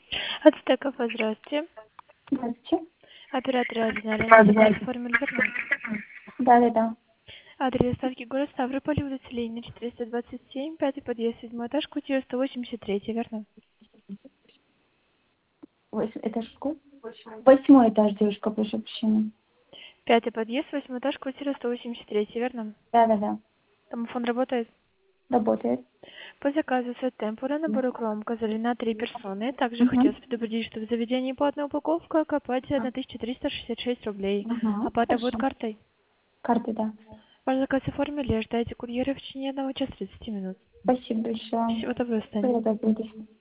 От кафе, здравствуйте. Здравствуйте. Оператор оригинальный заказ оформили верно. Да. Адрес доставки город Ставрополь, улица Ленина, 427, пятый подъезд, 7 этаж, квартира 183, верно? Этаж какой? 8 этаж, девушка, прошу прощения. Пятый подъезд, 8 этаж, квартира 183, верно? Да. Домофон работает. Работает. По заказу сет темпура, набор укрома указали на 3 персоны. Также Угу. хотелось предупредить, что в заведении платная упаковка, оплате 1366 рублей. Угу. Оплата будет Хорошо. картой. Карты, да. Ваш заказ оформили, ожидайте курьера в течение 1 часа 30 минут. Спасибо большое. Всего доброго, Стань. Всего доброго.